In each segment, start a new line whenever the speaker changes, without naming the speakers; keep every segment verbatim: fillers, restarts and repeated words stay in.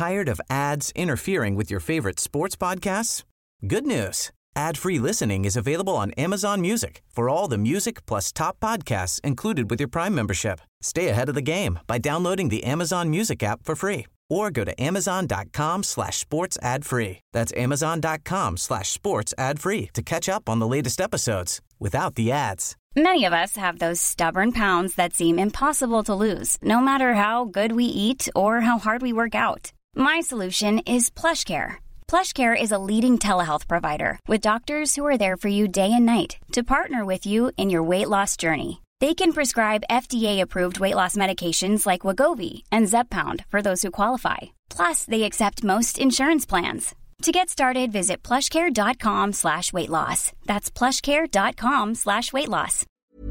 Tired of ads interfering with your favorite sports podcasts? Good news. Ad-free listening is available on Amazon Music for all the music plus top podcasts included with your Prime membership. Stay ahead of the game by downloading the Amazon Music app for free or go to amazon.com slash sports ad free. That's amazon.com slash sports ad free to catch up on the latest episodes without the ads.
Many of us have those stubborn pounds that seem impossible to lose, no matter how good we eat or how hard we work out. My solution is PlushCare. PlushCare is a leading telehealth provider with doctors who are there for you day and night to partner with you in your weight loss journey. They can prescribe F D A-approved weight loss medications like Wegovy and Zepbound for those who qualify. Plus, they accept most insurance plans. To get started, visit plushcare.com slash weight loss. That's plushcare.com slash weight loss.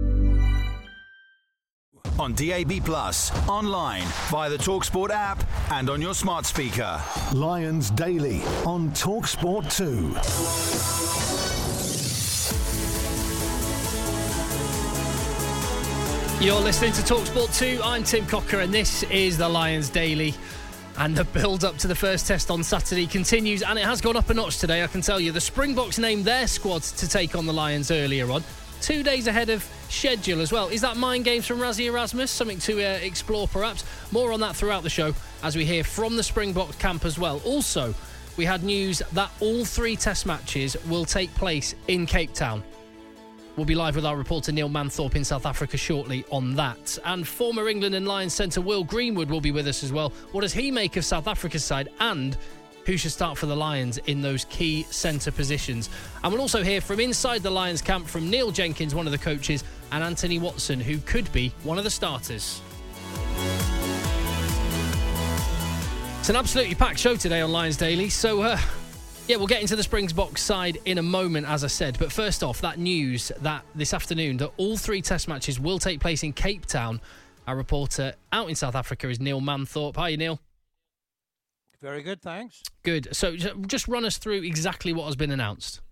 On D A B Plus, online, via the TalkSport app, and on your smart speaker.
Lions Daily on TalkSport two.
You're listening to TalkSport two. I'm Tim Cocker, and this is the Lions Daily. And the build-up to the first test on Saturday continues, and it has gone up a notch today, I can tell you. The Springboks named their squad to take on the Lions earlier on, two days ahead of schedule as well. Is that mind games from Rassie Erasmus? Something to uh, explore, perhaps? More on that throughout the show, as we hear from the Springboks camp as well. Also, we had news that all three test matches will take place in Cape Town. We'll be live with our reporter Neil Manthorpe in South Africa shortly on that. And former England and Lions centre Will Greenwood will be with us as well. What does he make of South Africa's side, and who should start for the Lions in those key centre positions? And we'll also hear from inside the Lions camp from Neil Jenkins, one of the coaches, and Anthony Watson, who could be one of the starters. It's an absolutely packed show today on Lions Daily, so... Uh, Yeah, we'll get into the Springboks side in a moment, as I said. But first off, that news that this afternoon that all three test matches will take place in Cape Town. Our reporter out in South Africa is Neil Manthorpe. Hi, Neil.
Very good, thanks.
Good. So just run us through exactly what has been announced.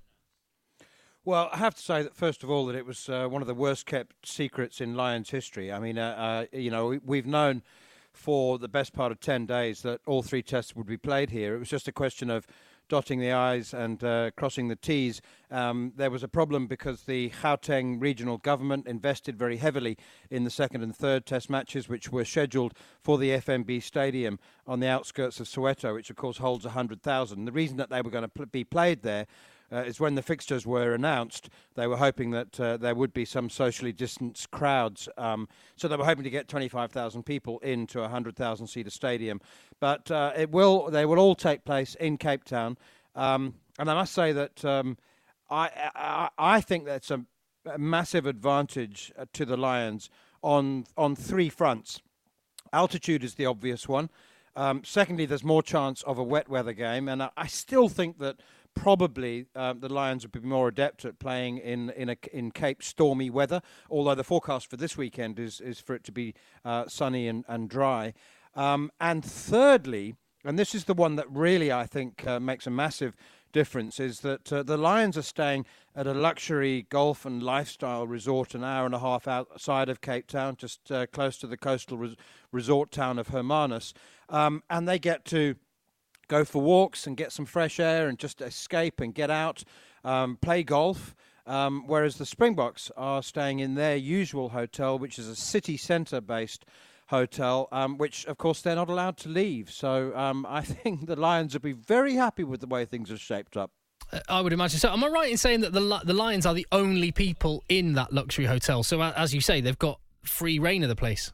Well, I have to say that, first of all, that it was uh, one of the worst-kept secrets in Lions history. I mean, uh, uh, you know, we've known for the best part of ten days that all three tests would be played here. It was just a question of dotting the I's and uh, crossing the T's. Um, there was a problem because the Gauteng regional government invested very heavily in the second and third test matches, which were scheduled for the F N B Stadium on the outskirts of Soweto, which of course holds one hundred thousand. The reason that they were going to pl- be played there Uh, is when the fixtures were announced, they were hoping that uh, there would be some socially distanced crowds. Um, so they were hoping to get twenty-five thousand people into a one hundred thousand seater stadium. But uh, it will, they will all take place in Cape Town. Um, and I must say that um, I, I, I think that's a, a massive advantage uh, to the Lions on, on three fronts. Altitude is the obvious one. Um, secondly, there's more chance of a wet weather game. And I, I still think that probably uh, the Lions would be more adept at playing in in, a, in Cape stormy weather, although the forecast for this weekend is, is for it to be uh, sunny and, and dry. Um, and thirdly, and this is the one that really I think uh, makes a massive difference, is that uh, the Lions are staying at a luxury golf and lifestyle resort an hour and a half outside of Cape Town, just uh, close to the coastal res- resort town of Hermanus, um, and they get to go for walks and get some fresh air and just escape and get out, um, play golf, um, whereas the Springboks are staying in their usual hotel, which is a city centre-based hotel, um, which, of course, they're not allowed to leave. So um, I think the Lions will be very happy with the way things are shaped up.
Uh, I would imagine so. Am I right in saying that the the Lions are the only people in that luxury hotel? So, uh, as you say, they've got free reign of the place.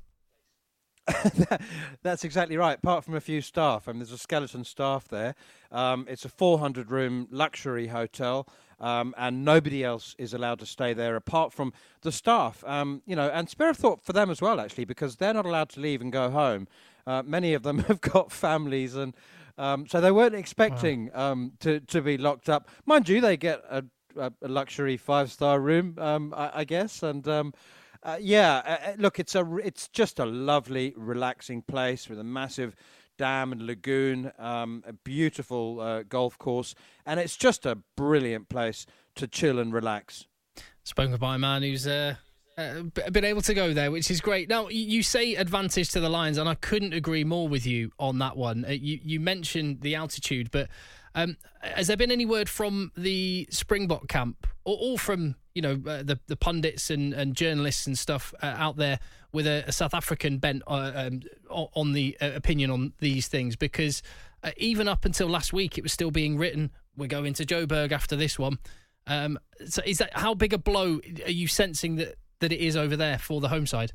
That's exactly right. Apart from a few staff, I mean, there's a skeleton staff there. Um, it's a four hundred room luxury hotel, um, and nobody else is allowed to stay there apart from the staff. Um, you know, and spare a thought for them as well, actually, because they're not allowed to leave and go home. Uh, many of them have got families, and um, so they weren't expecting wow. um, to to be locked up. Mind you, they get a, a, a luxury five star room, um, I, I guess, and. Um, Uh, yeah, uh, look, it's a it's just a lovely, relaxing place with a massive dam and lagoon, um, a beautiful uh, golf course, and it's just a brilliant place to chill and relax.
Spoken by a man who's uh, uh, been able to go there, which is great. Now, you say advantage to the Lions, and I couldn't agree more with you on that one. Uh, you, you mentioned the altitude, but um, has there been any word from the Springbok camp, or, or from you know uh, the the pundits and, and journalists and stuff uh, out there with a, a South African bent uh, um, on the uh, opinion on these things? Because uh, even up until last week, it was still being written, we're going to Joburg after this one. Um, so is that, how big a blow are you sensing that, that it is over there for the home side?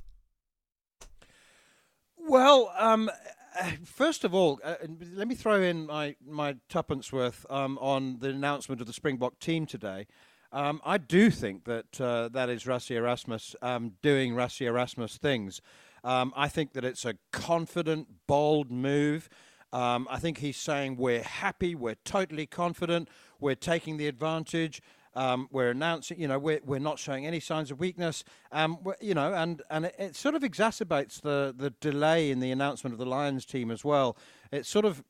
Well, um, first of all, uh, let me throw in my, my tuppence worth um, on the announcement of the Springbok team today. Um, I do think that uh, that is Rassie Erasmus um, doing Rassie Erasmus things. Um, I think that it's a confident, bold move. Um, I think he's saying we're happy, we're totally confident, we're taking the advantage, um, we're announcing, you know, we're we're not showing any signs of weakness, um, you know, and and it, it sort of exacerbates the the delay in the announcement of the Lions team as well. It's sort of,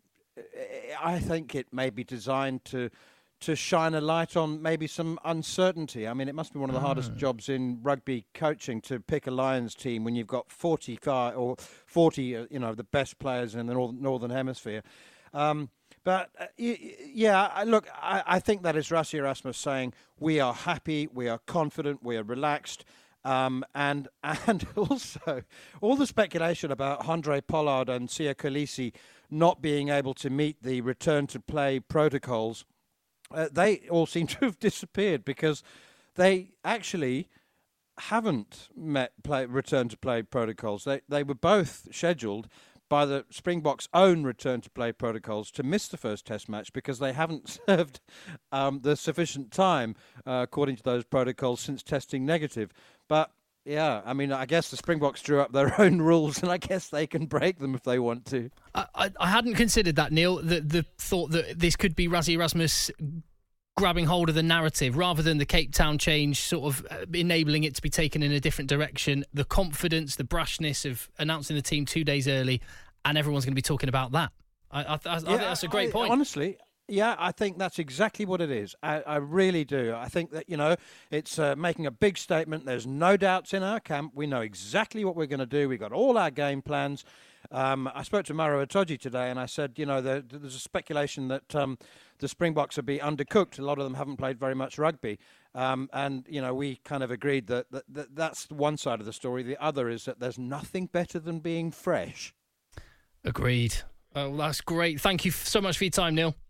I think it may be designed to. to shine a light on maybe some uncertainty. I mean, it must be one of the hardest jobs in rugby coaching to pick a Lions team when you've got forty-five or forty, you know, the best players in the Northern Hemisphere. Um, but, uh, yeah, look, I, I think that is Rassie Erasmus saying we are happy, we are confident, we are relaxed. Um, and and also all the speculation about Handré Pollard and Siya Kolisi not being able to meet the return-to-play protocols, Uh, they all seem to have disappeared because they actually haven't met play, return to play protocols. They they were both scheduled by the Springboks' own return to play protocols to miss the first Test match because they haven't served um, the sufficient time uh, according to those protocols since testing negative. But yeah, I mean, I guess the Springboks drew up their own rules, and I guess they can break them if they want to.
I, I, I hadn't considered that, Neil, the, the thought that this could be Rassie Erasmus grabbing hold of the narrative rather than the Cape Town change, sort of uh, enabling it to be taken in a different direction. The confidence, the brashness of announcing the team two days early, and everyone's going to be talking about that. I, I, I, yeah, I think that's a great
I,
point.
Honestly, yeah, I think that's exactly what it is. I, I really do. I think that, you know, it's uh, making a big statement. There's no doubts in our camp. We know exactly what we're going to do. We've got all our game plans. Um, I spoke to Maro Itoje today and I said, you know, there, there's a speculation that um, the Springboks will be undercooked. A lot of them haven't played very much rugby. Um, and, you know, we kind of agreed that, that, that that's one side of the story. The other is that there's nothing better than being fresh.
Agreed. Oh, that's great. Thank you so much for your time, Neil.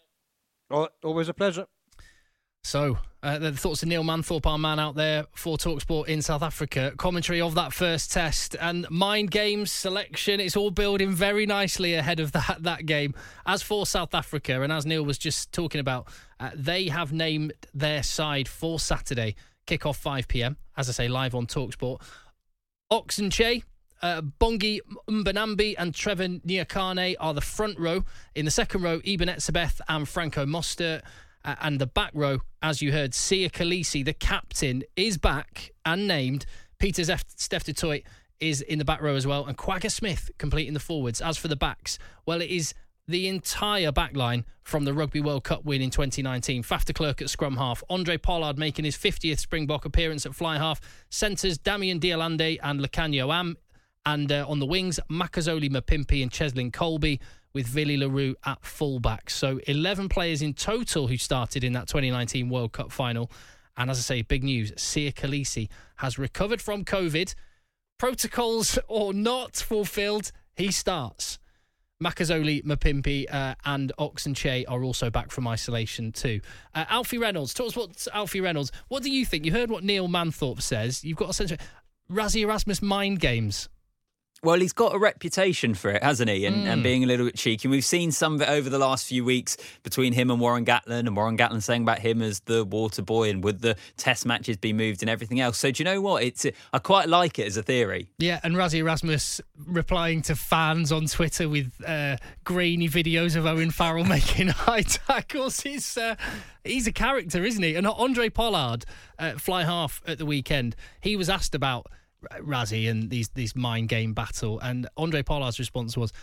Always a pleasure.
So, uh, the thoughts of Neil Manthorpe, our man out there for TalkSport in South Africa. Commentary of that first test and mind games, selection. It's all building very nicely ahead of that, that game. As for South Africa, and as Neil was just talking about, uh, they have named their side for Saturday. Kick-off five p.m, as I say, live on TalkSport. Oxenche, Uh, Bongi Mbanambi and Trevor Nyakane are the front row. In the second row, Eben Etzebeth and Franco Mostert. Uh, and the back row, as you heard, Siya Kolisi, the captain, is back and named. Peter Steph du Toit is in the back row as well. And Kwagga Smith completing the forwards. As for the backs, well, it is the entire back line from the Rugby World Cup win in twenty nineteen. Faf de Klerk at scrum half. Handré Pollard making his fiftieth Springbok appearance at fly half. Centres, Damian Dialande and Lekanyo Am. And uh, on the wings, Makazole Mapimpi and Cheslin Colby with Vili LaRue at fullback. So eleven players in total who started in that twenty nineteen World Cup final. And as I say, big news, Siya Kolisi has recovered from COVID. Protocols or not fulfilled, he starts. Makazole Mapimpi uh, and Oxenche are also back from isolation too. Uh, Alfie Reynolds, talk us about Alfie Reynolds. What do you think? You heard what Neil Manthorpe says. You've got a sense of Rassie Erasmus mind games.
Well, he's got a reputation for it, hasn't he? And, mm. and being a little bit cheeky. We've seen some of it over the last few weeks between him and Warren Gatland, and Warren Gatland saying about him as the water boy and would the test matches be moved and everything else. So do you know what? It's I quite like it as a theory.
Yeah, and Rassie Erasmus replying to fans on Twitter with uh, grainy videos of Owen Farrell making high tackles. He's, uh, he's a character, isn't he? And Handré Pollard, uh, fly half at the weekend, he was asked about Rassie and these these mind game battle, and Handré Pollard's response was,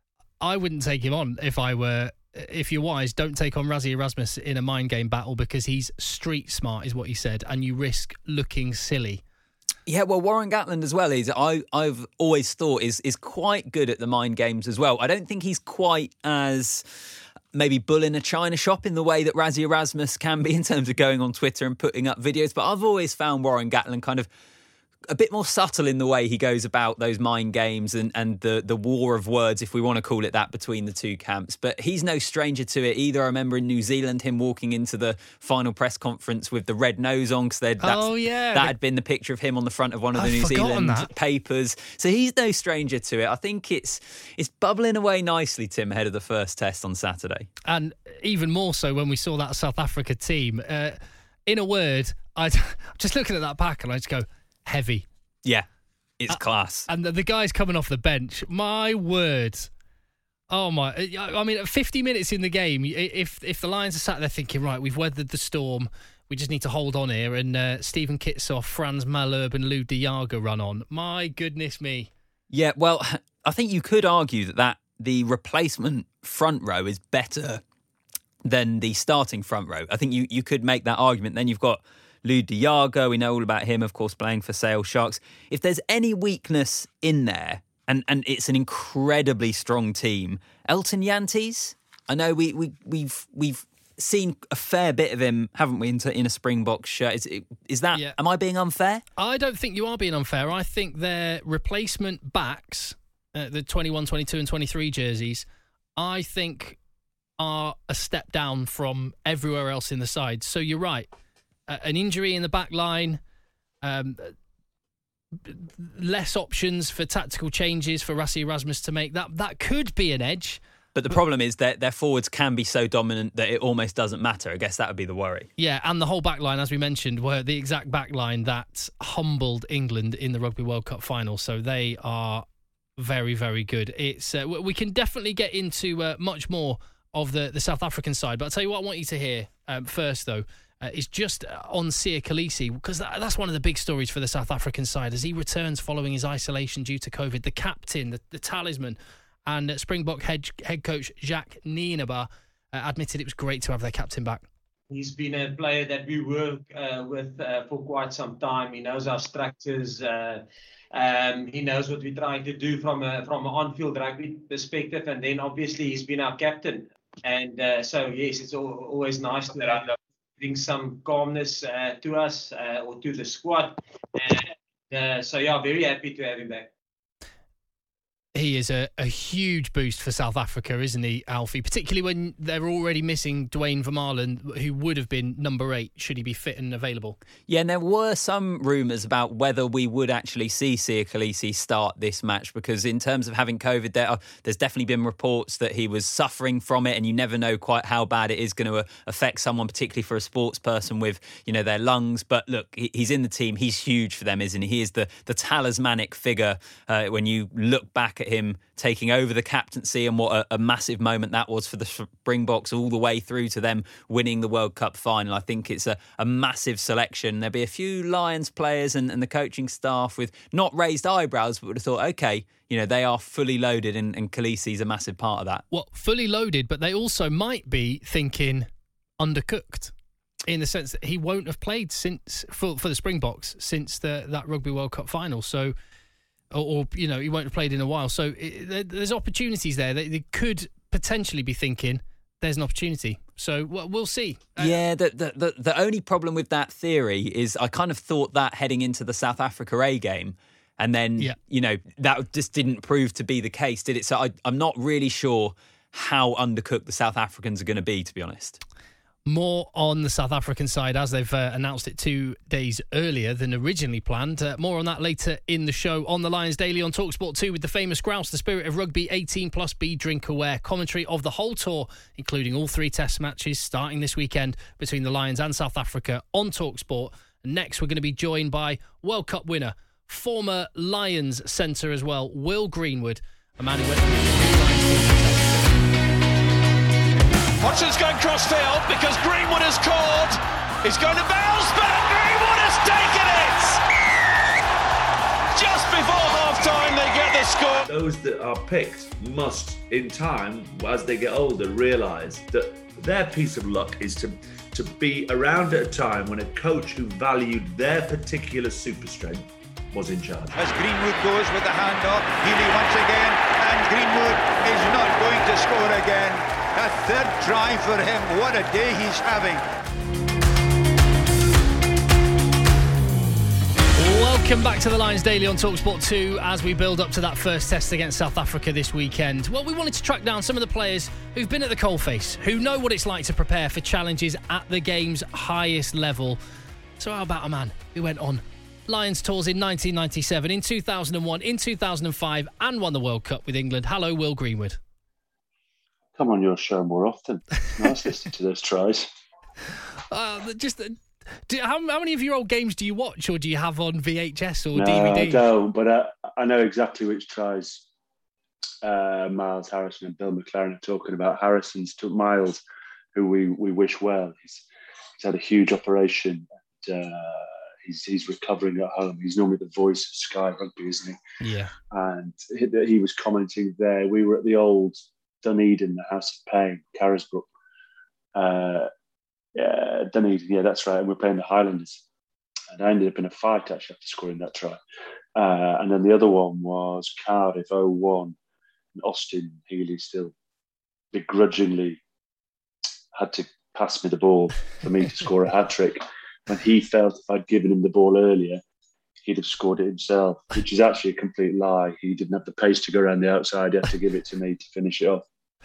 I wouldn't take him on if I were if you're wise, don't take on Rassie Erasmus in a mind game battle because he's street smart is what he said, and you risk looking silly.
Yeah, well, Warren Gatland as well is, I, I've always thought, is is quite good at the mind games as well. I don't think he's quite as maybe bull in a china shop in the way that Rassie Erasmus can be in terms of going on Twitter and putting up videos. But I've always found Warren Gatland kind of a bit more subtle in the way he goes about those mind games and, and the, the war of words, if we want to call it that, between the two camps. But he's no stranger to it either. I remember in New Zealand him walking into the final press conference with the red nose on, because
oh, yeah.
that had been the picture of him on the front of one of the
I've
New Zealand
that.
papers. So he's no stranger to it. I think it's it's bubbling away nicely, Tim, ahead of the first test on Saturday.
And even more so when we saw that South Africa team. Uh, in a word, I'm just looking at that pack and I just go, heavy.
Yeah, it's uh, class.
And the, the guys coming off the bench, my word. Oh, my. I mean, at fifty minutes in the game, if if the Lions are sat there thinking, right, we've weathered the storm, we just need to hold on here, and uh, Stephen Kitsoff, Franz Malherbe and Lou de Jager run on, my goodness me.
Yeah, well, I think you could argue that, that the replacement front row is better than the starting front row. I think you, you could make that argument. Then you've got Lou de Jager, we know all about him, of course, playing for Sale Sharks. If there's any weakness in there, and, and it's an incredibly strong team, Elton Jantjies, I know we, we, we've we've seen a fair bit of him, haven't we, in, in a Springboks shirt. Is, is that, yeah. Am I being unfair?
I don't think you are being unfair. I think their replacement backs, uh, the twenty-one, twenty-two and twenty-three jerseys, I think are a step down from everywhere else in the side. So you're right. Uh, an injury in the back line, um, less options for tactical changes for Rassie Erasmus to make. That that could be an edge.
But the problem is that their forwards can be so dominant that it almost doesn't matter. I guess that would be the worry.
Yeah, and the whole back line, as we mentioned, were the exact back line that humbled England in the Rugby World Cup final. So they are very, very good. It's uh, we can definitely get into uh, much more of the, the South African side. But I'll tell you what I want you to hear um, first, though. Uh, is just on Siya Kolisi, because that, that's one of the big stories for the South African side as he returns following his isolation due to COVID. The captain, the, the talisman, and uh, Springbok head, head coach Jacques Nienaber uh, admitted it was great to have their captain back.
He's been a player that we work uh, with uh, for quite some time. He knows our structures. Uh, um, he knows what we're trying to do from a, from an on-field rugby perspective. And then obviously he's been our captain. And uh, so, yes, it's all, always nice to have bring some calmness uh, to us uh, or to the squad. And, uh, so, yeah, very happy to have him back.
He is a, a huge boost for South Africa, isn't he, Alfie? Particularly when they're already missing Duane Vermaelen, who would have been number eight, should he be fit and available.
Yeah, and there were some rumours about whether we would actually see Siya Kolisi start this match, because in terms of having COVID, there, there's definitely been reports that he was suffering from it, and you never know quite how bad it is going to affect someone, particularly for a sports person with, you know, their lungs. But look, he's in the team. He's huge for them, isn't he? He is the, the talismanic figure uh, when you look back at him taking over the captaincy, and what a, a massive moment that was for the Springboks, all the way through to them winning the World Cup final. I think it's a, a massive selection. There'll be a few Lions players and, and the coaching staff with not raised eyebrows, but would have thought, okay, you know, they are fully loaded, and, and Kolisi's a massive part of that.
Well, fully loaded, but they also might be thinking undercooked, in the sense that he won't have played since for, for the Springboks since the, that Rugby World Cup final. So Or, or, you know, he won't have played in a while. So it, there, there's opportunities there. They, they could potentially be thinking there's an opportunity. So well, we'll see. Uh,
yeah, the, the, the, the only problem with that theory is I kind of thought that heading into the South Africa A game. And then, yeah. you know, that just didn't prove to be the case, did it? So I, I'm not really sure how undercooked the South Africans are going to be, to be honest.
More on the South African side as they've uh, announced it two days earlier than originally planned. Uh, more on that later in the show on the Lions Daily on TalkSport two with the famous grouse, the spirit of rugby, eighteen plus B, drink aware. Commentary of the whole tour, including all three test matches starting this weekend between the Lions and South Africa on TalkSport. And next we're going to be joined by World Cup winner, former Lions centre as well, Will Greenwood, a man who went to the
Watson's going cross-field because Greenwood has called. He's going to bounce back. Greenwood has taken it! Just before half-time, they get the they score.
Those that are picked must, in time, as they get older, realise that their piece of luck is to, to be around at a time when a coach who valued their particular super strength was in charge.
As Greenwood goes with the handoff, Healy once again, and Greenwood is not going to score again. A third try for him. What a day he's having.
Welcome back to the Lions Daily on TalkSport two as we build up to that first test against South Africa this weekend. Well, we wanted to track down some of the players who've been at the coalface, who know what it's like to prepare for challenges at the game's highest level. So how about a man who went on Lions tours in nineteen ninety-seven, in two thousand one, in two thousand five, and won the World Cup with England? Hello, Will Greenwood.
Come on your show more often. Nice listening to those tries.
Uh, just... Uh, Do, how, how many of your old games do you watch, or do you have on V H S or
no,
D V D?
I don't, but I, I know exactly which tries uh, Miles Harrison and Bill McLaren are talking about. Harrison's to Miles, who we, we wish well. He's, he's had a huge operation. And, uh, he's he's recovering at home. He's normally the voice of Sky Rugby, isn't he?
Yeah.
And he, he was commenting there. We were at the old Dunedin, the House of Pain, Carisbrook. Uh, Yeah, Dunedin, yeah, that's right. And we're playing the Highlanders. And I ended up in a fight, actually, after scoring that try. Uh, and then the other one was Cardiff oh one. And Austin Healy still begrudgingly had to pass me the ball for me to score a hat-trick. And he felt if I'd given him the ball earlier, he'd have scored it himself, which is actually a complete lie. He didn't have the pace to go around the outside. He had to give it to me to finish it off.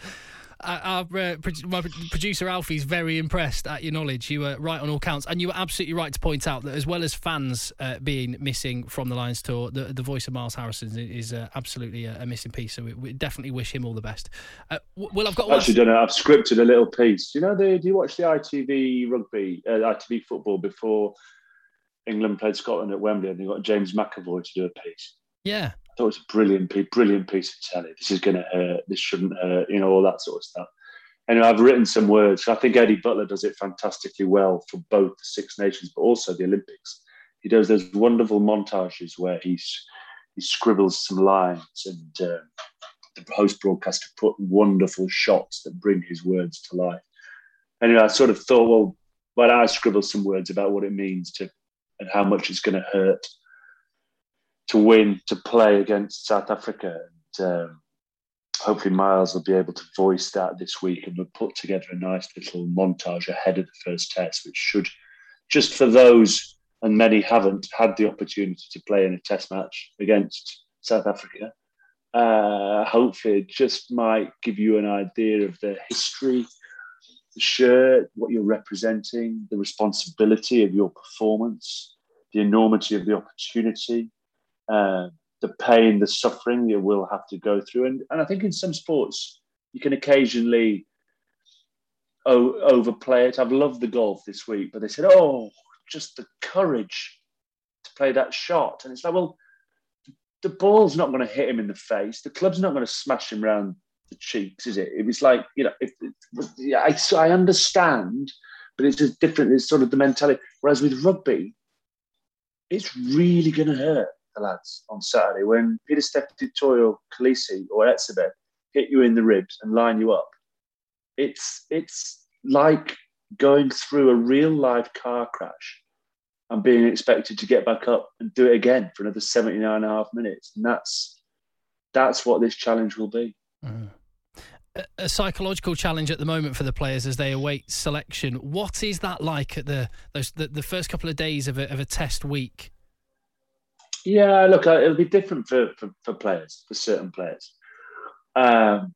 Our, uh, my producer Alfie's very impressed at your knowledge. You were right on all counts, and you were absolutely right to point out that as well as fans uh, being missing from the Lions tour, the, the voice of Miles Harrison is uh, absolutely a, a missing piece. So we, we definitely wish him all the best. Uh, well, I've got
I've actually done it. I've scripted a little piece. You know, the, do you watch the I T V rugby, uh, I T V football before England played Scotland at Wembley, and they got James McAvoy to do a piece?
Yeah.
I thought it was a brilliant, brilliant piece of telly. This is going to hurt. This shouldn't hurt. You know, all that sort of stuff. Anyway, I've written some words. I think Eddie Butler does it fantastically well for both the Six Nations, but also the Olympics. He does those wonderful montages where he's, he scribbles some lines, and uh, the host broadcaster put wonderful shots that bring his words to life. Anyway, I sort of thought, well, why don't I scribble some words about what it means to and how much it's going to hurt to win, to play against South Africa. And um, hopefully Miles will be able to voice that this week, and we'll put together a nice little montage ahead of the first test, which should, just for those, and many haven't had the opportunity to play in a test match against South Africa, uh, hopefully it just might give you an idea of the history, the shirt, what you're representing, the responsibility of your performance, the enormity of the opportunity, Uh, the pain, the suffering you will have to go through. And, and I think in some sports, you can occasionally o- overplay it. I've loved the golf this week, but they said, oh, just the courage to play that shot. And it's like, well, the ball's not going to hit him in the face. The club's not going to smash him around the cheeks, is it? It was like, you know, if, if, I, I understand, but it's just different. It's sort of the mentality. Whereas with rugby, it's really going to hurt the lads on Saturday when Peter Steph-Tutoy or Khaleesi or Etzebeth hit you in the ribs and line you up. It's it's like going through a real life car crash and being expected to get back up and do it again for another seventy-nine and a half minutes. And that's that's what this challenge will be.
Mm. A, a psychological challenge at the moment for the players as they await selection. What is that like at the those the, the first couple of days of a, of a test week?
Yeah, look, it'll be different for, for, for players, for certain players. Um,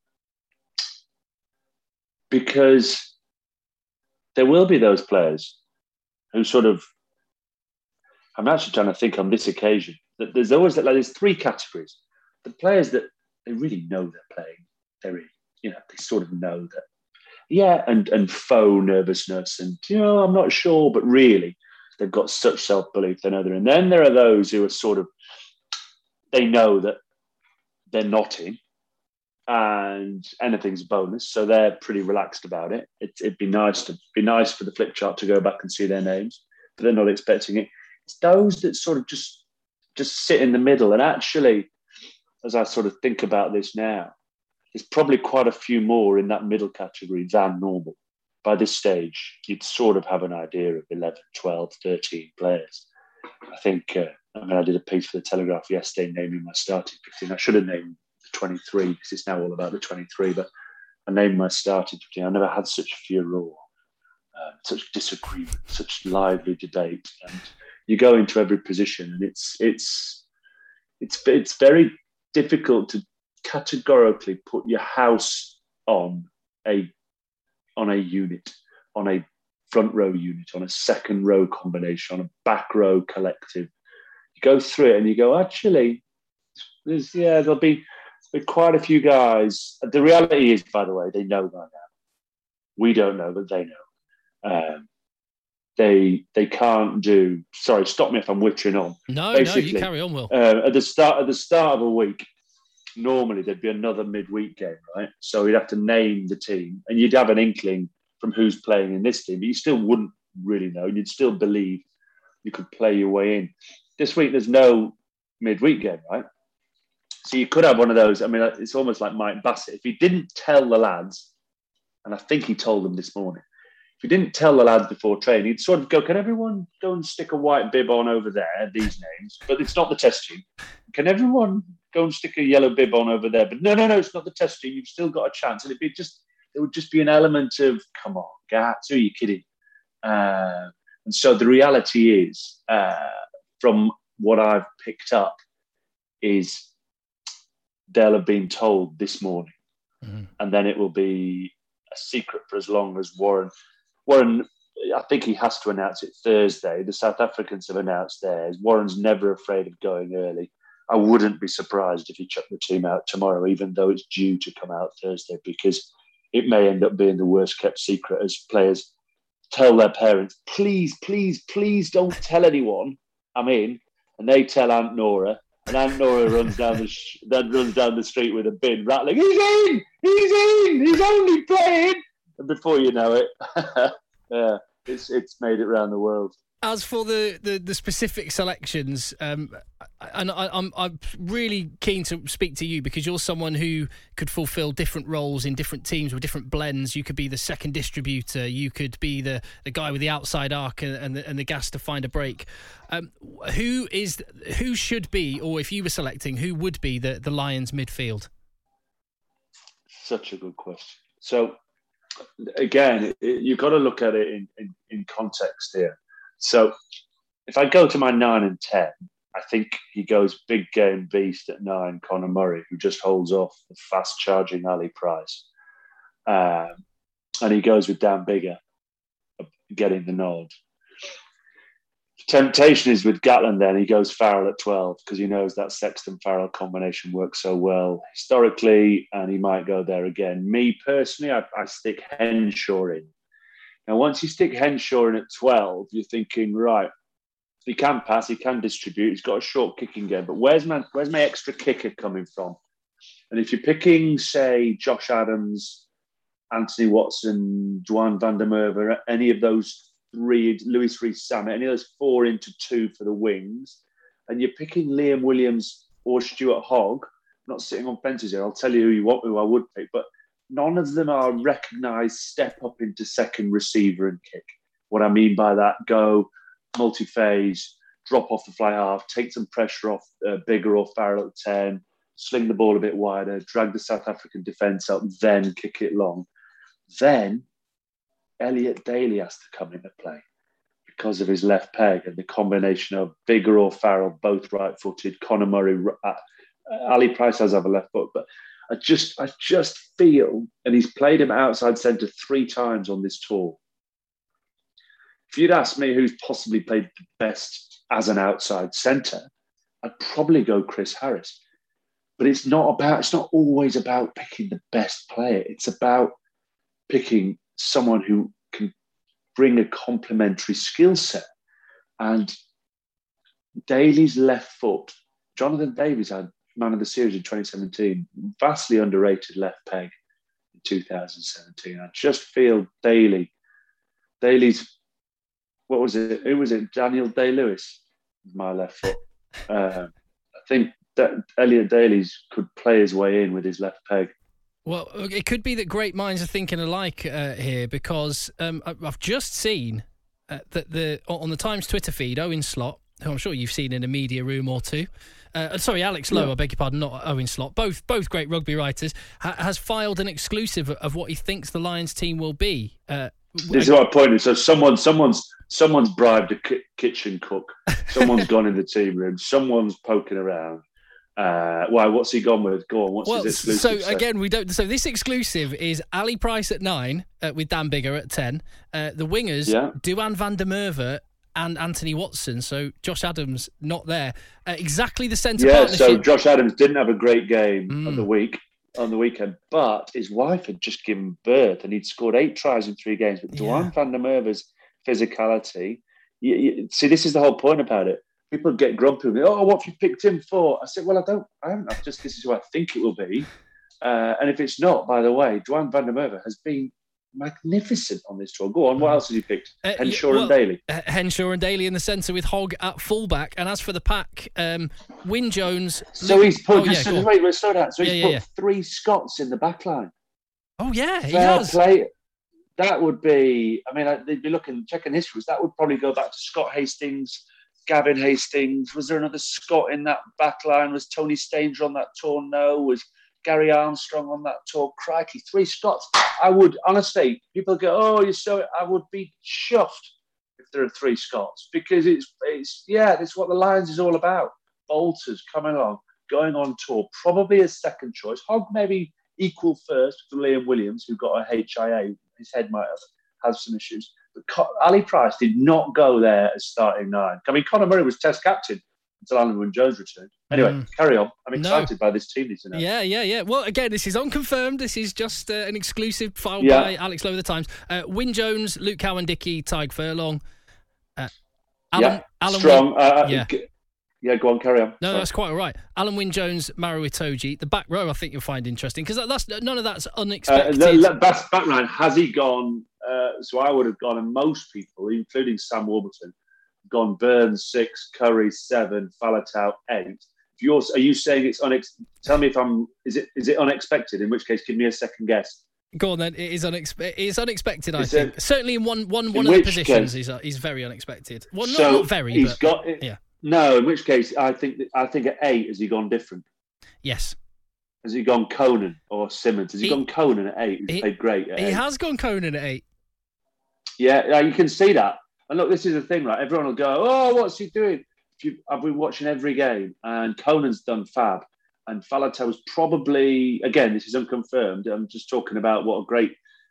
because there will be those players who sort of, I'm actually trying to think on this occasion, that there's always, like, there's three categories. The players that they really know they're playing, they're, you know, they sort of know that, yeah, and, and faux nervousness and, you know, I'm not sure, but really, they've got such self-belief, they know they're in. Then there are those who are sort of, they know that they're not in and anything's a bonus. So they're pretty relaxed about it. it. It'd be nice to be nice for the flip chart to go back and see their names, but they're not expecting it. It's those that sort of just, just sit in the middle. And actually, as I sort of think about this now, there's probably quite a few more in that middle category than normal. By this stage, you'd sort of have an idea of eleven, twelve, thirteen players. I think, uh, I mean, I did a piece for the Telegraph yesterday naming my starting fifteen. I should have named the twenty-three because it's now all about the twenty-three, but I named my starting fifteen. I never had such furore, uh, such disagreement, such lively debate. And you go into every position, and it's it's it's it's very difficult to categorically put your house on a on a unit, on a front row unit, on a second row combination, on a back row collective. You go through it and you go, actually, there's yeah, there'll be, there'll be quite a few guys. The reality is, by the way, they know by now. We don't know, but they know. Um, they they can't do. Sorry, stop me if I'm witching on.
No,
Basically,
no, you carry on, Will.
Uh, at the start at the start of a week, normally there'd be another midweek game, right? So you'd have to name the team, and you'd have an inkling from who's playing in this team, but you still wouldn't really know. You'd still believe you could play your way in. This week, there's no midweek game, right? So you could have one of those. I mean, it's almost like Mike Bassett. If he didn't tell the lads, and I think he told them this morning, if he didn't tell the lads before training, he'd sort of go, can everyone go and stick a white bib on over there, these names? But it's not the test team. Can everyone go and stick a yellow bib on over there? But no, no, no, it's not the test team. You've still got a chance. And it'd be just, it would just be an element of, come on, Gats, who are you kidding? Uh, and so the reality is, uh, from what I've picked up, is they'll have been told this morning. Mm-hmm. And then it will be a secret for as long as Warren. Warren, I think he has to announce it Thursday. The South Africans have announced theirs. Warren's never afraid of going early. I wouldn't be surprised if he chucked the team out tomorrow, even though it's due to come out Thursday, because it may end up being the worst kept secret as players tell their parents, please, please, please don't tell anyone I'm in. And they tell Aunt Nora, and Aunt Nora runs down the sh- then runs down the street with a bin, rattling, he's in, he's in, he's only playing. And before you know it, yeah, it's it's made it around the world.
As for the, the, the specific selections, um, and I, I'm I'm really keen to speak to you because you're someone who could fulfil different roles in different teams with different blends. You could be the second distributor. You could be the, the guy with the outside arc and, and, the, and the gas to find a break. Um, who is who should be, or if you were selecting, who would be the, the Lions midfield?
Such a good question. So again, it, you've got to look at it in, in, in context here. So if I go to my nine and ten, I think he goes big game beast at nine, Conor Murray, who just holds off the fast charging Ali Price. Um, and he goes with Dan Biggar, getting the nod. Temptation is with Gatland then. He goes Farrell at twelve because he knows that Sexton-Farrell combination works so well historically, and he might go there again. Me personally, I, I stick Henshaw in. Now, once you stick Henshaw in at twelve, you're thinking, right, he can pass, he can distribute, he's got a short kicking game, but where's my, where's my extra kicker coming from? And if you're picking, say, Josh Adams, Anthony Watson, Dwan van der Merwe, any of those three, Louis Rees-Zammit, any of those four into two for the wings, and you're picking Liam Williams or Stuart Hogg, I'm not sitting on fences here, I'll tell you who you want, who I would pick, but none of them are recognised step up into second receiver and kick. What I mean by that, go multi-phase, drop off the fly half, take some pressure off uh, Biggar or Farrell at ten, sling the ball a bit wider, drag the South African defence up, then kick it long. Then Elliot Daly has to come into play because of his left peg and the combination of Biggar or Farrell, both right-footed, Conor Murray, uh, Ali Price does have a left foot, but I just, I just feel, and he's played him outside centre three times on this tour. If you'd asked me who's possibly played the best as an outside centre, I'd probably go Chris Harris. But it's not about, it's not always about picking the best player. It's about picking someone who can bring a complementary skill set. And Daly's left foot, Jonathan Davies had Man of the Series in twenty seventeen, vastly underrated left peg in two thousand seventeen. I just feel Daly, Daly's, what was it? Who was it? Daniel Day-Lewis, my left foot. Uh, I think that Elliot Daly's could play his way in with his left peg.
Well, it could be that great minds are thinking alike uh, here, because um, I've just seen uh, that the on the Times Twitter feed, Owen Slot, who I'm sure you've seen in a media room or two, uh, sorry, Alex Lowe, yeah. I beg your pardon, not Owen Slot, both both great rugby writers, ha- has filed an exclusive of what he thinks the Lions team will be. Uh,
this is my point. So someone, someone's, someone's bribed a ki- kitchen cook. Someone's gone in the team room. Someone's poking around. Uh, why? What's he gone with? Go on. What's
well,
his exclusive?
So
say?
again, we don't. So this exclusive is Ali Price at nine uh, with Dan Biggar at ten. Uh, the wingers, yeah. Duan van der Merwe and Anthony Watson. So Josh Adams not there. Uh, exactly the centre
yeah,
partnership.
So Josh Adams didn't have a great game
mm.
on the week on the weekend, but his wife had just given birth and he'd scored eight tries in three games. But yeah. Duan van der Merwe's physicality. You, you, see, this is the whole point about it. People get grumpy with me. Oh, what have you picked him for? I said, well, I don't. I haven't. I just this is who I think it will be. Uh, and if it's not, by the way, Duan van der Merwe has been magnificent on this tour. Go on. What else has he picked?
Uh,
Henshaw
yeah, well,
and Daly.
Uh, Henshaw and Daly in the centre with Hogg at fullback. And as for the pack, um, Wyn Jones.
So
Luke,
he's put.
oh,
just,
yeah,
wait, wait, slow down. So
yeah,
he's
yeah,
put
yeah.
three Scots in the back line.
Oh yeah, he
Fair
has.
Play. That would be. I mean, they'd be looking, checking histories. That would probably go back to Scott Hastings. Gavin Hastings. Was there another Scot in that back line? Was Tony Stanger on that tour? No. Was Gary Armstrong on that tour? Crikey, three Scots. I would, honestly, people go, oh, you're so... I would be chuffed if there are three Scots because it's, it's yeah, it's what the Lions is all about. Bolters coming along, going on tour, probably a second choice. Hogg maybe equal first with Liam Williams, who got a H I A. His head might have, have some issues. But Ali Price did not go there as starting nine. I mean, Conor Murray was Test captain until Alan Wyn-Jones returned. Anyway, mm. carry on. I'm excited no. by this team. You know.
Yeah, yeah, yeah. Well, again, this is unconfirmed. This is just uh, an exclusive filed
yeah.
by Alex Lowe of the Times. Uh, Wyn-Jones, Luke Cowan-Dickie, Tyg Furlong. Uh, Alan,
yeah,
Alan
strong.
Wyn-
uh,
yeah.
G- yeah, go on, carry on.
No,
Sorry.
that's quite all right. Alan Wyn-Jones, Maro Itoje. The back row, I think you'll find interesting because that, that's none of that's unexpected.
Uh, the back, back line, has he gone... Uh, so I would have gone, and most people, including Sam Warburton, gone Burns six, Curry seven, Faletau eight. If you're, are you saying it's unex? Tell me if I'm. Is it is it unexpected? In which case, give me a second guess.
Go on then. It is unexpected. It is unexpected. I
is
think
it,
certainly in one one one
in
of the positions,
case,
he's uh, he's very unexpected. Well, not,
so
not very.
He's
but,
got it.
Yeah.
No, in which case, I think I think at eight has he gone different.
Yes.
Has he gone Conan or Simmons? Has he, he gone Conan at eight? He's he, played great. At
he
eight.
has gone Conan at eight.
Yeah, you can see that. And look, this is the thing, right? Everyone will go, oh, what's he doing? If you, I've been watching every game, and Conan's done fab. And Faletau's probably, again, this is unconfirmed. I'm just talking about what a great,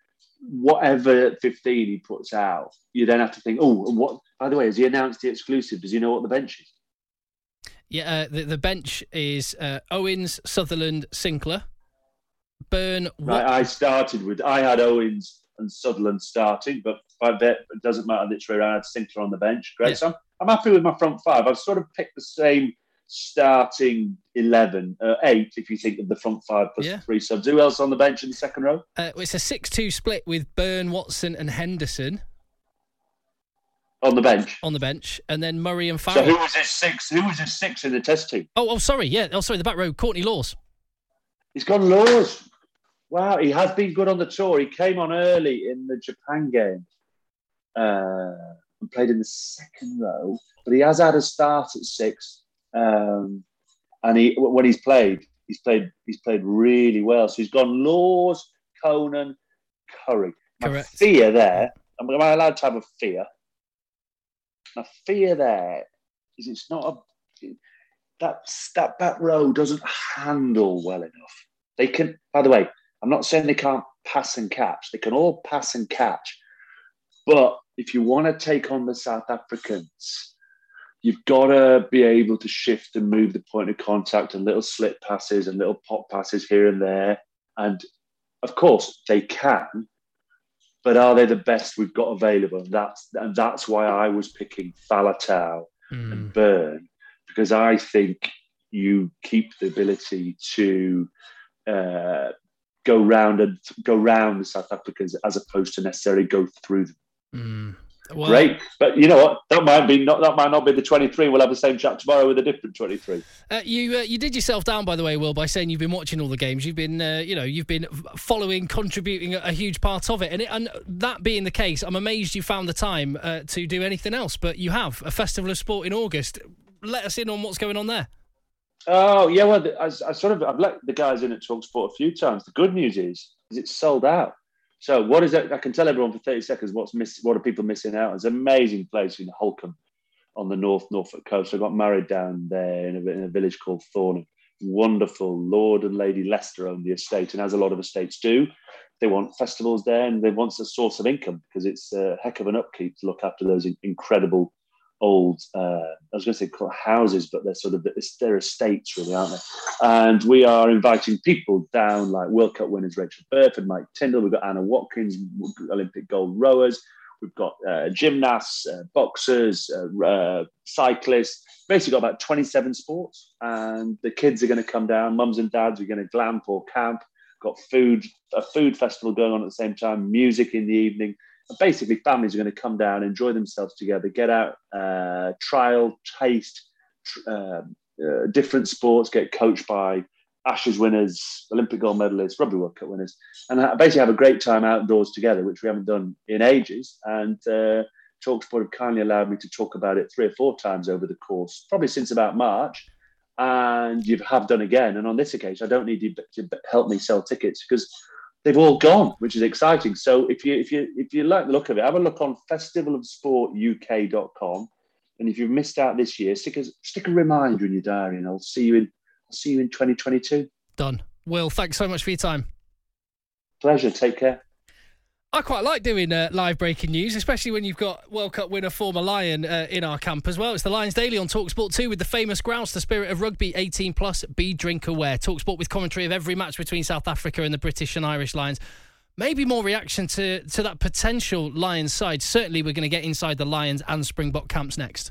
whatever fifteen he puts out, you then have to think, oh, and what, by the way, has he announced the exclusive? Does he know what the bench is?
Yeah, uh, the, the bench is uh, Owens, Sutherland, Sinclair, Byrne.
Right, I started with, I had Owens and Sutherland starting, but I bet it doesn't matter which way around. I had Sinclair on the bench. Great. Yeah. So I'm, I'm happy with my front five. I've sort of picked the same starting eleven, uh, eight, if you think of the front five plus yeah. three subs. Who else on the bench in the second row?
Uh, it's a six two split with Byrne, Watson and Henderson.
On the bench?
On the bench. And then Murray and Farrell.
So who was his six? Who was his six in the test team?
Oh, oh, sorry. Yeah. Oh, sorry. The back row, Courtney Laws.
He's gone Laws. Wow, he has been good on the tour. He came on early in the Japan game uh, and played in the second row, but he has had a start at six. Um, and he, when he's played, he's played, he's played really well. So he's gone Laws, Conan, Curry. My
Correct.
fear there. Am I allowed to have a fear? My fear there is it's not a that that back row doesn't handle well enough. They can, by the way. I'm not saying they can't pass and catch. They can all pass and catch. But if you want to take on the South Africans, you've got to be able to shift and move the point of contact and little slip passes and little pop passes here and there. And, of course, they can. But are they the best we've got available? And that's, and that's why I was picking Faletau mm. and Byrne, because I think you keep the ability to... Uh, go round and go round the South Africans as opposed to necessarily go through them.
Mm.
Well, great, but you know what? That might be not. That might not be the twenty-three. We'll have the same chat tomorrow with a different twenty-three.
Uh, you uh, you did yourself down, by the way, Will, by saying you've been watching all the games. You've been uh, you know you've been following, contributing a, a huge part of it, and it, and that being the case, I'm amazed you found the time uh, to do anything else. But you have a festival of sport in August. Let us in on what's going on there.
Oh yeah, well, I, I sort of I've let the guys in at TalkSport a few times. The good news is, is it's sold out. So what is it? I can tell everyone for thirty seconds what's miss, what are people missing out. It's an amazing place in Holcombe on the North Norfolk coast. I got married down there in a, in a village called Thornham. Wonderful Lord and Lady Lester own the estate, and as a lot of estates do, they want festivals there and they want a source of income because it's a heck of an upkeep to look after those incredible old, uh, I was going to say houses, but they're sort of, they're estates really, aren't they? And we are inviting people down like World Cup winners Rachel Burford, Mike Tyndall, we've got Anna Watkins, Olympic gold rowers, we've got uh, gymnasts, uh, boxers, uh, uh, cyclists, basically got about twenty-seven sports, and the kids are going to come down, mums and dads are going to glamp or camp, got food, a food festival going on at the same time, music in the evening. Basically, families are going to come down, enjoy themselves together, get out, uh, trial, taste uh, uh, different sports, get coached by Ashes winners, Olympic gold medalists, Rugby World Cup winners, and basically have a great time outdoors together, which we haven't done in ages. And uh, TalkSport have kindly allowed me to talk about it three or four times over the course, probably since about March. And you have done again. And on this occasion, I don't need you to help me sell tickets because they've all gone, which is exciting. So if you if you if you like the look of it, have a look on festival of sport U K dot com. And if you've missed out this year, stick a stick a reminder in your diary, and I'll see you in I'll see you in twenty twenty-two.
Done. Will, thanks so much for your time.
Pleasure. Take care.
I quite like doing uh, live breaking news, especially when you've got World Cup winner former Lion uh, in our camp as well. It's the Lions Daily on TalkSport two with the famous grouse, the spirit of rugby, eighteen plus, be drink aware. TalkSport with commentary of every match between South Africa and the British and Irish Lions. Maybe more reaction to, to that potential Lions side. Certainly we're going to get inside the Lions and Springbok camps next.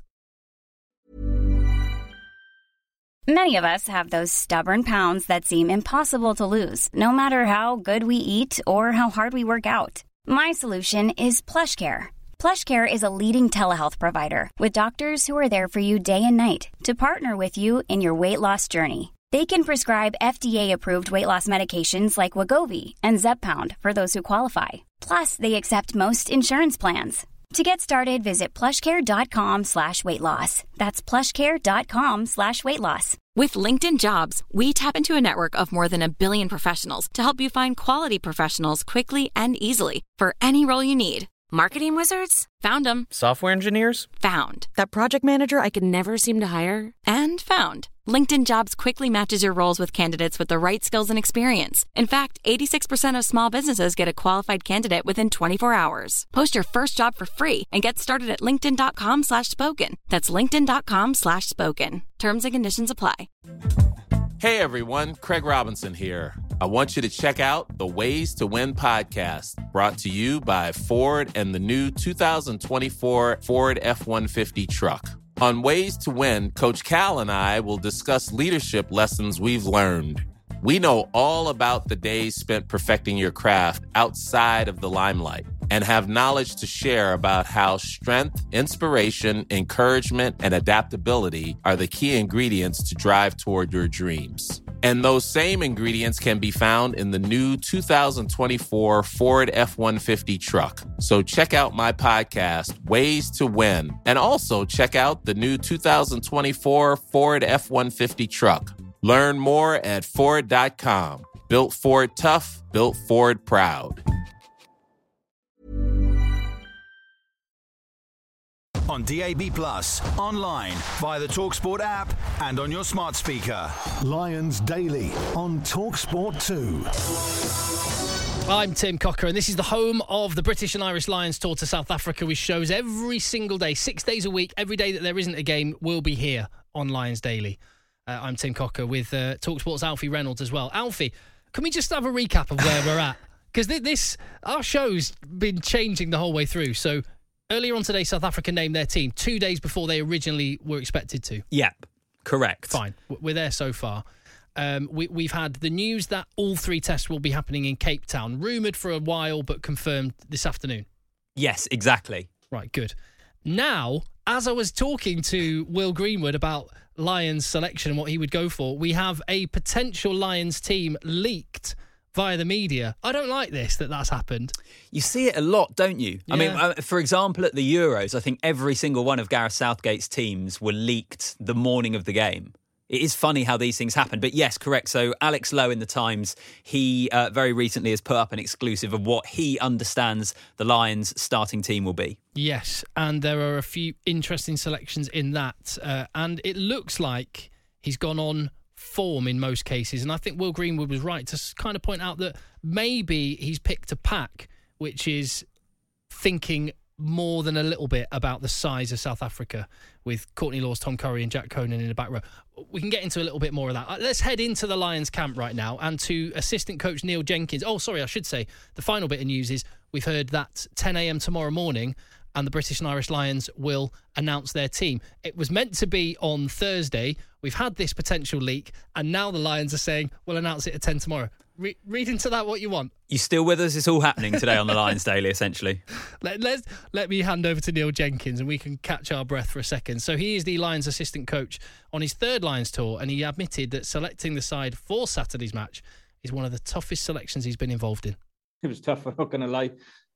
Many of us have those stubborn pounds that seem impossible to lose, no matter how good we eat or how hard we work out. My solution is PlushCare. PlushCare is a leading telehealth provider with doctors who are there for you day and night to partner with you in your weight loss journey. They can prescribe F D A-approved weight loss medications like Wegovy and Zepbound for those who qualify. Plus, they accept most insurance plans. To get started, visit plushcare.com slash weight loss. That's plushcare.com slash weight loss.
With LinkedIn Jobs, we tap into a network of more than a billion professionals to help you find quality professionals quickly and easily for any role you need. Marketing wizards? Found them.
Software engineers?
Found.
That project manager I could never seem to hire?
And found. LinkedIn Jobs quickly matches your roles with candidates with the right skills and experience. In fact, eighty-six percent of small businesses get a qualified candidate within twenty-four hours. Post your first job for free and get started at linkedin.com slash spoken. That's linkedin.com slash spoken. Terms and conditions apply.
Hey everyone, Craig Robinson here. I want you to check out the Ways to Win podcast, brought to you by Ford and the new two thousand twenty-four Ford F one fifty truck. On Ways to Win, Coach Cal and I will discuss leadership lessons we've learned. We know all about the days spent perfecting your craft outside of the limelight and have knowledge to share about how strength, inspiration, encouragement, and adaptability are the key ingredients to drive toward your dreams. And those same ingredients can be found in the new two thousand twenty-four Ford F one fifty truck. So check out my podcast, Ways to Win, and also check out the new two thousand twenty-four Ford F one fifty truck. Learn more at Ford dot com. Built Ford tough, built Ford proud.
On D A B Plus, online, via the TalkSport app, and on your smart speaker.
Lions Daily on TalkSport two.
I'm Tim Cocker, and this is the home of the British and Irish Lions tour to South Africa, with shows every single day, six days a week. Every day that there isn't a game will be here on Lions Daily. Uh, I'm Tim Cocker with uh, TalkSport's Alfie Reynolds as well. Alfie, can we just have a recap of where we're at? Because this, our show's been changing the whole way through. So earlier on today, South Africa named their team two days before they originally were expected to.
Yep, correct.
Fine, we're there so far. Um, we, we've had the news that all three tests will be happening in Cape Town, rumoured for a while but confirmed this afternoon.
Yes, exactly.
Right, good. Now, as I was talking to Will Greenwood about Lions selection and what he would go for, we have a potential Lions team leaked via the media. I don't like this, that that's happened.
You see it a lot, don't you? Yeah. I mean, uh, for example, at the Euros, I think every single one of Gareth Southgate's teams were leaked the morning of the game. It is funny how these things happen. But yes, correct. So Alex Lowe in The Times, he uh, very recently has put up an exclusive of what he understands the Lions starting team will be.
Yes, and there are a few interesting selections in that. Uh, and it looks like he's gone on form in most cases. And I think Will Greenwood was right to kind of point out that maybe he's picked a pack which is thinking more than a little bit about the size of South Africa, with Courtney Laws, Tom Curry and Jack Conan in the back row. We can get into a little bit more of that. Let's head into the Lions camp right now and to assistant coach Neil Jenkins. Oh, sorry, I should say the final bit of news is we've heard that ten a.m. tomorrow morning and the British and Irish Lions will announce their team. It was meant to be on Thursday. We've had this potential leak and now the Lions are saying we'll announce it at ten tomorrow. Re- read into that what you want.
You still with us? It's all happening today on the Lions Daily, essentially.
Let, let's, let me hand over to Neil Jenkins and we can catch our breath for a second. So he is the Lions assistant coach on his third Lions tour, and he admitted that selecting the side for Saturday's match is one of the toughest selections he's been involved in.
It was tough, I'm not going to lie.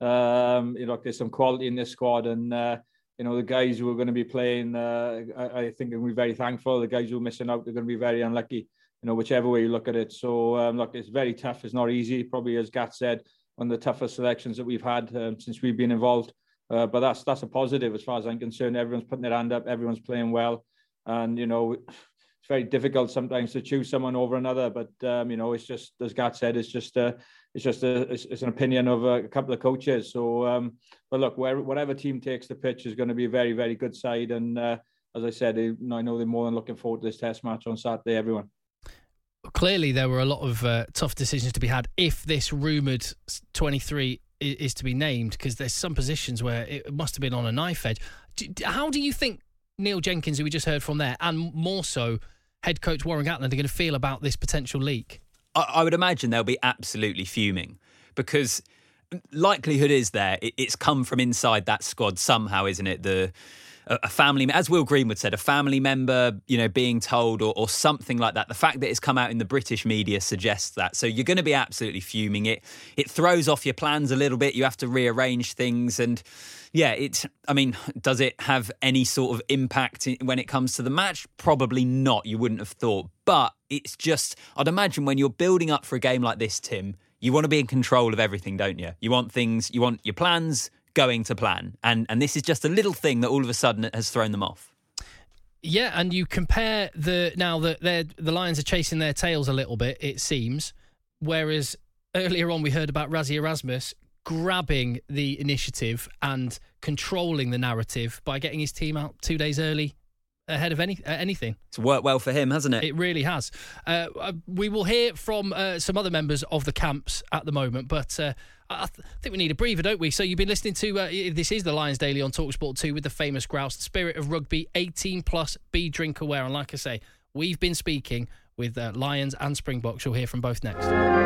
Um, you know, there's some quality in this squad, and uh, you know, the guys who are going to be playing, uh, I, I think we're very thankful. The guys who are missing out, they're going to be very unlucky. You know, whichever way you look at it. So, um, look, it's very tough. It's not easy. Probably, as Gat said, one of the toughest selections that we've had um, since we've been involved. Uh, but that's that's a positive as far as I'm concerned. Everyone's putting their hand up. Everyone's playing well. And, you know, it's very difficult sometimes to choose someone over another. But, um, you know, it's just, as Gat said, it's just a, it's just a, it's, it's an opinion of a couple of coaches. So, um, but look, where, whatever team takes the pitch is going to be a very, very good side. And uh, as I said, I know they're more than looking forward to this test match on Saturday, everyone.
Clearly, there were a lot of uh, tough decisions to be had if this rumoured twenty-three is, is to be named, because there's some positions where it must have been on a knife edge. Do, how do you think Neil Jenkins, who we just heard from there, and more so head coach Warren Gatland, are going to feel about this potential leak?
I, I would imagine they'll be absolutely fuming, because likelihood is there it, it's come from inside that squad somehow, isn't it? The a family, as Will Greenwood said, a family member, you know, being told or, or something like that. The fact that it's come out in the British media suggests that. So you're going to be absolutely fuming. It it throws off your plans a little bit. You have to rearrange things. And yeah, it's, I mean, does it have any sort of impact when it comes to the match? Probably not. You wouldn't have thought. But it's just, I'd imagine when you're building up for a game like this, Tim, you want to be in control of everything, don't you? You want things, you want your plans going to plan, and and this is just a little thing that all of a sudden has thrown them off.
Yeah, and you compare the now that the Lions are chasing their tails a little bit, it seems, whereas earlier on we heard about Rassie Erasmus grabbing the initiative and controlling the narrative by getting his team out two days early ahead of any uh, anything.
It's worked well for him, hasn't it?
It really has. Uh, we will hear from uh, some other members of the camps at the moment, but uh, I th- think we need a breather, don't we? So you've been listening to, uh, this is the Lions Daily on TalkSport two with the famous grouse, the spirit of rugby, eighteen plus, be drink aware. And like I say, we've been speaking with uh, Lions and Springboks. You'll hear from both next.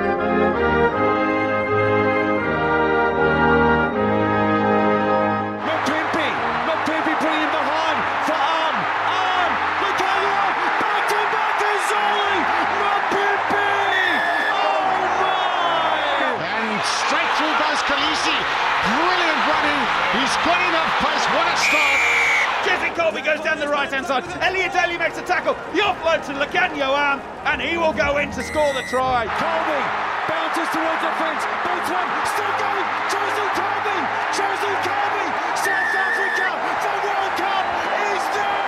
He's got enough pace. What a start. Jesse Colby goes down the right-hand side. Elliot Ellie makes a tackle. The offload to Lukhanyo Am, and he will go in to score the try.
Colby bounces towards the fence. Beats one. Still going. Jesse Colby. Jesse Colby. South Africa. The World Cup is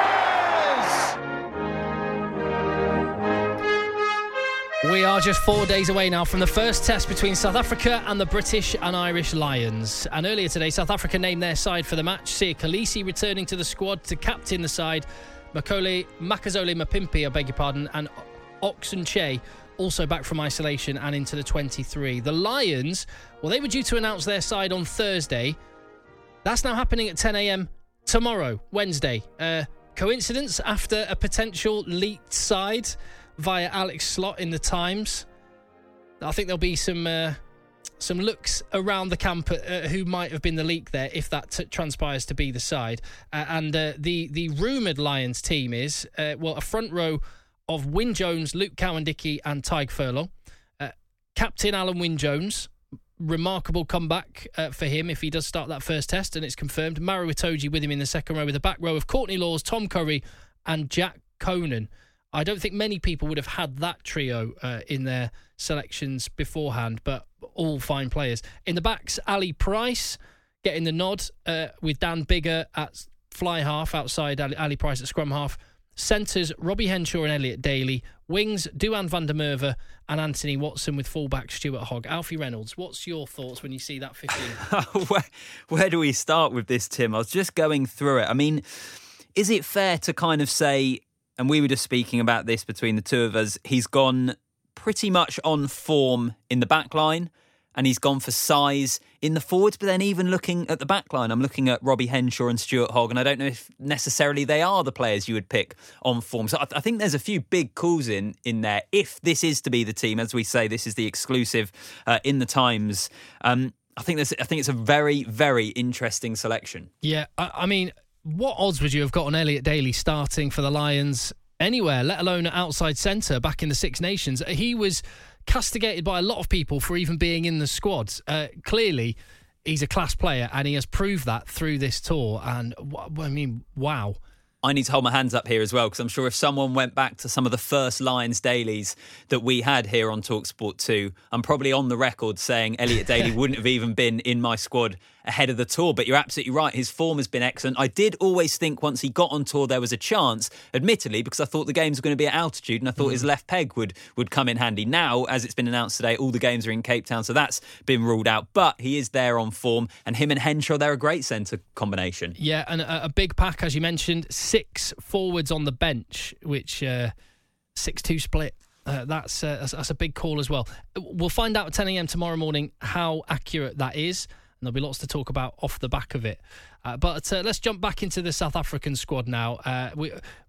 theirs.
We are just four days away now from the first test between South Africa and the British and Irish Lions. And earlier today, South Africa named their side for the match. Siya Kolisi returning to the squad to captain the side. Makole Makazole Mapimpi, I beg your pardon, and Oxenche also back from isolation and into the twenty-three. The Lions, well, they were due to announce their side on Thursday. That's now happening at ten a.m. tomorrow, Wednesday. Uh, coincidence after a potential leaked side via Alex Slott in the Times. I think there'll be some uh, some looks around the camp at uh, who might have been the leak there, if that t- transpires to be the side. Uh, and uh, the the rumoured Lions team is, uh, well, a front row of Wyn Jones, Luke Cowan-Dickie and Tadhg Furlong. Uh, Captain Alan Wyn Jones, remarkable comeback uh, for him if he does start that first test, and it's confirmed. Maro Itoje with him in the second row, with a back row of Courtney Lawes, Tom Curry and Jack Conan. I don't think many people would have had that trio uh, in their selections beforehand, but all fine players. In the backs, Ali Price getting the nod uh, with Dan Biggar at fly half outside Ali, Ali Price at scrum half. Centres, Robbie Henshaw and Elliot Daly. Wings, Duhan van der Merwe and Anthony Watson, with fullback Stuart Hogg. Alfie Reynolds, what's your thoughts when you see that fifteen?
where, where do we start with this, Tim? I was just going through it. I mean, is it fair to kind of say, and we were just speaking about this between the two of us, he's gone pretty much on form in the back line, and he's gone for size in the forwards. But then even looking at the back line, I'm looking at Robbie Henshaw and Stuart Hogg, and I don't know if necessarily they are the players you would pick on form. So I, th- I think there's a few big calls in, in there. If this is to be the team, as we say, this is the exclusive uh, in the Times. Um, I think there's, I think it's a very, very interesting selection.
Yeah, I, I mean, what odds would you have got on Elliot Daly starting for the Lions anywhere, let alone outside centre back in the Six Nations? He was castigated by a lot of people for even being in the squad. Uh, clearly, he's a class player, and he has proved that through this tour. And, I mean, wow.
I need to hold my hands up here as well, because I'm sure if someone went back to some of the first Lions dailies that we had here on TalkSport two, I'm probably on the record saying Elliot Daly wouldn't have even been in my squad ahead of the tour. But you're absolutely right. His form has been excellent. I did always think once he got on tour there was a chance, admittedly, because I thought the games were going to be at altitude and I thought mm. his left peg would, would come in handy. Now, as it's been announced today, all the games are in Cape Town, so that's been ruled out. But he is there on form, and him and Henshaw, they're a great centre combination.
Yeah, and a, a big pack, as you mentioned, six forwards on the bench, which uh, six two split. Uh, that's, uh, that's that's a big call as well. We'll find out at ten a.m. tomorrow morning how accurate that is, and there'll be lots to talk about off the back of it. Uh, but uh, let's jump back into the South African squad now. Uh, we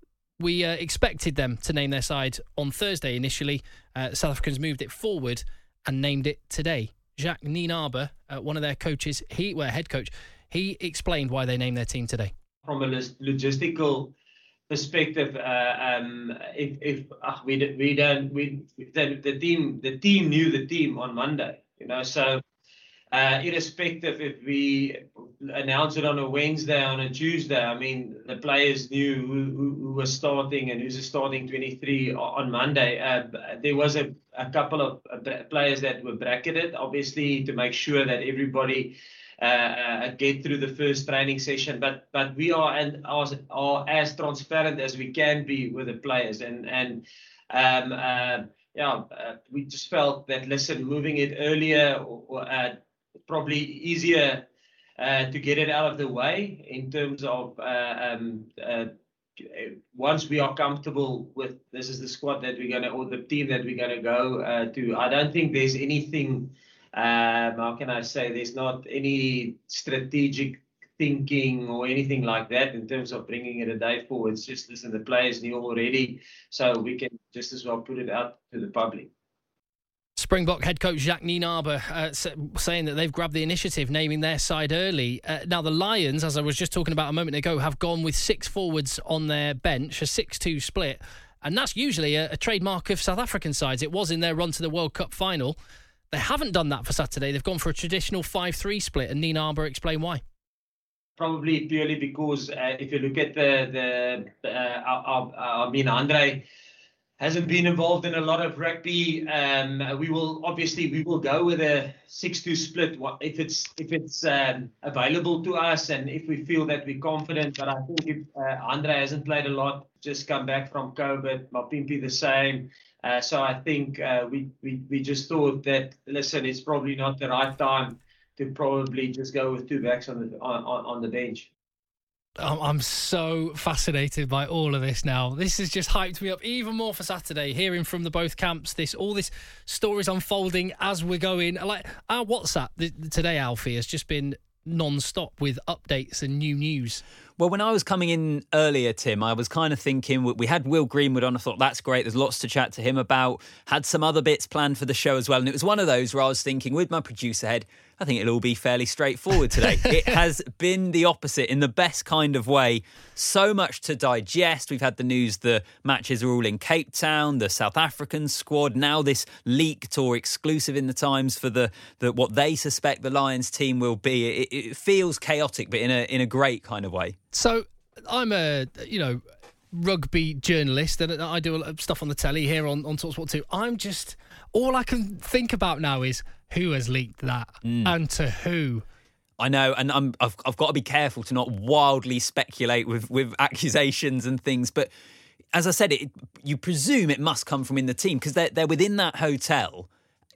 we uh, expected them to name their side on Thursday initially. Uh, the South Africans moved it forward and named it today. Jacques Nienaber, uh, one of their coaches, he well, head coach, he explained why they named their team today.
From a logistical perspective, uh, um, if, if uh, we we don't we the, the team the team knew the team on Monday, you know, so uh, irrespective if we announce it on a Wednesday, on a Tuesday, I mean the players knew who, who, who was starting and who's starting twenty-three on Monday. Uh, there was a, a couple of players that were bracketed, obviously, to make sure that everybody Uh, uh, get through the first training session, but but we are and are, are as transparent as we can be with the players, and and um, uh, yeah, uh, we just felt that listen, moving it earlier or, or uh, probably easier uh, to get it out of the way in terms of uh, um, uh, once we are comfortable with this is the squad that we're gonna or the team that we're gonna go uh, to. I don't think there's anything. Um, how can I say, there's not any strategic thinking or anything like that in terms of bringing it a day forward. It's just, listen, the players knew already, so we can just as well put it out to the public.
Springbok head coach Jacques Nienaber uh, saying that they've grabbed the initiative, naming their side early. Uh, now, the Lions, as I was just talking about a moment ago, have gone with six forwards on their bench, a six two split, and that's usually a, a trademark of South African sides. It was in their run to the World Cup final. They haven't done that for Saturday. They've gone for a traditional five three split, and Nienaber explained why.
Probably purely because uh, if you look at the, the uh, our, our, I mean, Andre hasn't been involved in a lot of rugby. Um, we will obviously we will go with a six two split if it's if it's um, available to us and if we feel that we're confident. But I think if uh, Andre hasn't played a lot, just come back from COVID, Mapimpi the same. Uh, so I think uh, we, we we just thought that, listen, it's probably not the right time to probably just go with two backs on the on, on the bench.
I'm so fascinated by all of this now. This has just hyped me up even more for Saturday, hearing from the both camps, this all this stories unfolding as we're going. Like our WhatsApp today, Alfie, has just been non-stop with updates and new news.
Well, when I was coming in earlier, Tim, I was kind of thinking, we had Will Greenwood on. I thought, that's great. There's lots to chat to him about. Had some other bits planned for the show as well. And it was one of those where I was thinking, with my producer head, I think it'll all be fairly straightforward today. It has been the opposite in the best kind of way. So much to digest. We've had the news, the matches are all in Cape Town, the South African squad. Now this leaked or exclusive in the Times for the, the what they suspect the Lions team will be. It, it feels chaotic, but in a in a great kind of way.
So I'm a, you know, rugby journalist and I do a lot of stuff on the telly here on, on TalkSport two. I'm just, all I can think about now is who has leaked that mm. and to who.
I know, and I'm, I've, I've got to be careful to not wildly speculate with, with accusations and things. But as I said, it, you presume it must come from in the team because they're, they're within that hotel,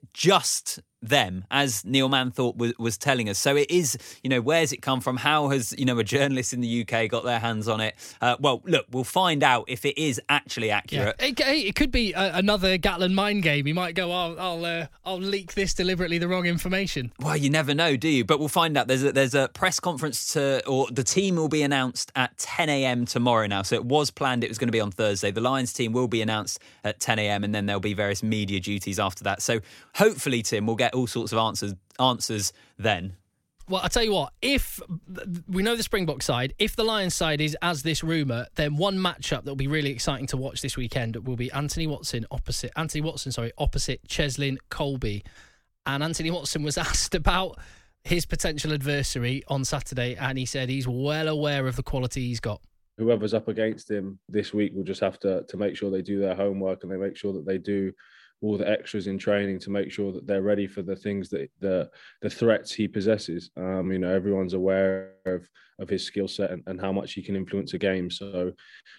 just them, as Neil Manthorpe was, was telling us. So it is, you know, where's it come from? How has, you know, a journalist in the U K got their hands on it? Uh, well, look, we'll find out if it is actually accurate.
Yeah. It, it could be a, another Gatland mind game. He might go, I'll I'll, uh, I'll leak this deliberately, the wrong information.
Well, you never know, do you? But we'll find out. There's a, there's a press conference to, or the team will be announced at ten a.m. tomorrow now. So it was planned it was going to be on Thursday. The Lions team will be announced at ten a.m. and then there'll be various media duties after that. So hopefully, Tim, we'll get all sorts of answers answers then.
Well, I'll tell you what, if we know the Springbok side, if the Lions side is as this rumour, then one matchup that will be really exciting to watch this weekend will be Anthony Watson opposite Anthony Watson, sorry, opposite Cheslin Kolbe. And Anthony Watson was asked about his potential adversary on Saturday, and he said he's well aware of the quality he's got.
Whoever's up against him this week will just have to to make sure they do their homework and they make sure that they do all the extras in training to make sure that they're ready for the things that the the threats he possesses. Um, you know, everyone's aware of of his skill set and, and how much he can influence a game. So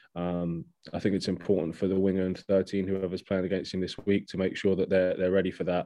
um, I think it's important for the winger and thirteen, whoever's playing against him this week, to make sure that they're they're ready for that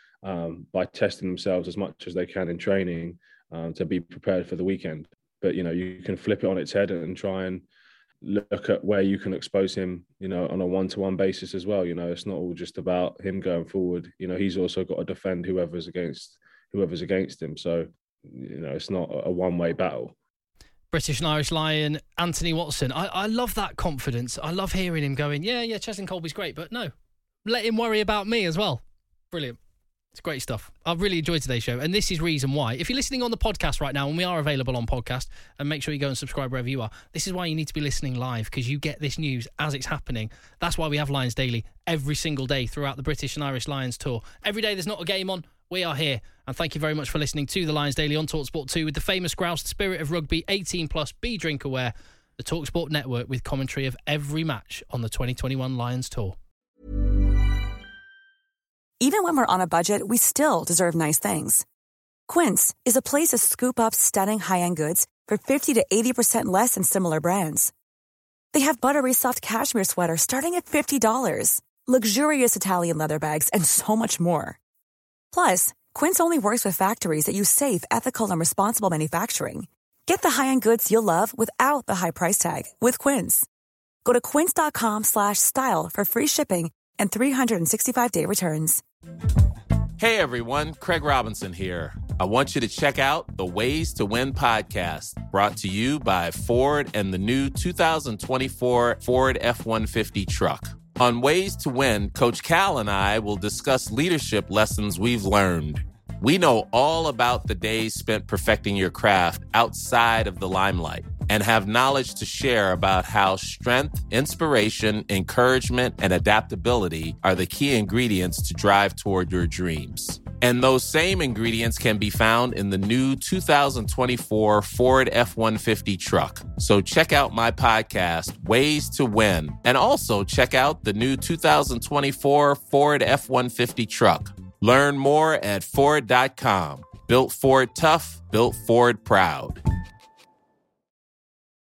um, by testing themselves as much as they can in training um, to be prepared for the weekend. But you know, you can flip it on its head and try and look at where you can expose him, you know, on a one-to-one basis as well. You know, it's not all just about him going forward. You know, he's also got to defend whoever's against whoever's against him. So, you know, it's not a one-way battle.
British and Irish Lion, Anthony Watson. I, I love that confidence. I love hearing him going, yeah, yeah, Cheslin Kolbe's great, but no, let him worry about me as well. Brilliant. It's great stuff. I've really enjoyed today's show, and this is reason why. If you're listening on the podcast right now, and we are available on podcast, and make sure you go and subscribe wherever you are, this is why you need to be listening live, because you get this news as it's happening. That's why we have Lions Daily every single day throughout the British and Irish Lions tour. Every day there's not a game on, we are here. And thank you very much for listening to the Lions Daily on TalkSport two with the famous grouse, the spirit of rugby, eighteen plus, be drink aware, the TalkSport network with commentary of every match on the twenty twenty-one Lions tour.
Even when we're on a budget, we still deserve nice things. Quince is a place to scoop up stunning high-end goods for fifty to eighty percent less than similar brands. They have buttery soft cashmere sweaters starting at fifty dollars, luxurious Italian leather bags, and so much more. Plus, Quince only works with factories that use safe, ethical, and responsible manufacturing. Get the high-end goods you'll love without the high price tag with Quince. Go to quince.com slash style for free shipping and three sixty-five day returns.
Hey everyone, Craig Robinson here. I want you to check out the Ways to Win podcast, brought to you by Ford and the new two thousand twenty-four Ford F one fifty truck. On Ways to Win, Coach Cal and I will discuss leadership lessons we've learned. We know all about the days spent perfecting your craft outside of the limelight and have knowledge to share about how strength, inspiration, encouragement, and adaptability are the key ingredients to drive toward your dreams. And those same ingredients can be found in the new two thousand twenty-four Ford F one fifty truck. So check out my podcast, Ways to Win, and also check out the new two thousand twenty-four Ford F one fifty truck. Learn more at Ford dot com. Built Ford tough, built Ford proud.